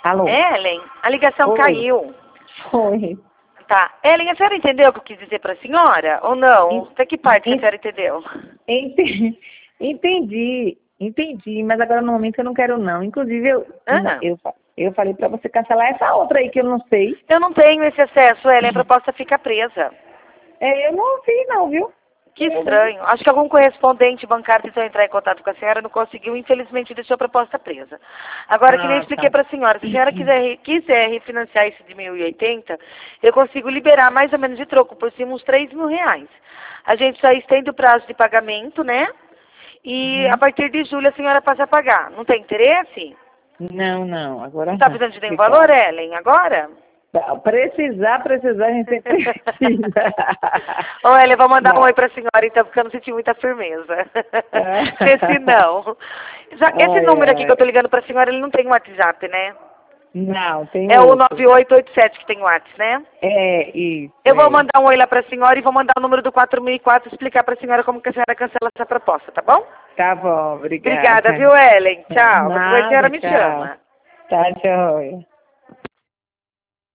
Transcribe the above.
Alô? Ellen, a ligação Oi. caiu. Foi. Tá. Ellen, a senhora entendeu o que eu quis dizer para a senhora? Ou não? Até que parte que a senhora entendeu? Entendi, mas agora no momento eu não quero não. Inclusive, Ah, eu falei pra você cancelar essa outra aí que eu não sei. eu não tenho esse acesso, Ellen. A proposta fica presa. Eu não vi não, viu? Que estranho. Acho que algum correspondente bancário tentou entrar em contato com a senhora, não conseguiu, infelizmente deixou a proposta presa. Agora, que nem eu expliquei Tá. para a senhora, se a senhora quiser refinanciar esse de 1.080, eu consigo liberar mais ou menos de troco, por cima uns R$ 3.000. A gente só estende o prazo de pagamento, né? E a Uhum. partir de julho a senhora passa a pagar. Não tem interesse? Não, agora Não está não. precisando de nenhum valor, Obrigada. Ellen, agora? Precisar, a gente sempre precisa. Ô, Ellen, eu vou mandar um Não. oi pra senhora, então, porque eu não senti muita firmeza. Esse não. Esse Ai, número aqui que eu ai. tô ligando pra senhora, ele não tem WhatsApp, né? Não, tem É o outro. 9887 que tem WhatsApp, né? Isso, Eu vou mandar um oi lá pra senhora e vou mandar o número do 4004 e explicar pra senhora como que a senhora cancela essa proposta, tá bom? Tá bom, obrigada. Obrigada, viu, Ellen? Tchau. Qualquer coisa a senhora Nada, me tchau. chama. Tá, joia.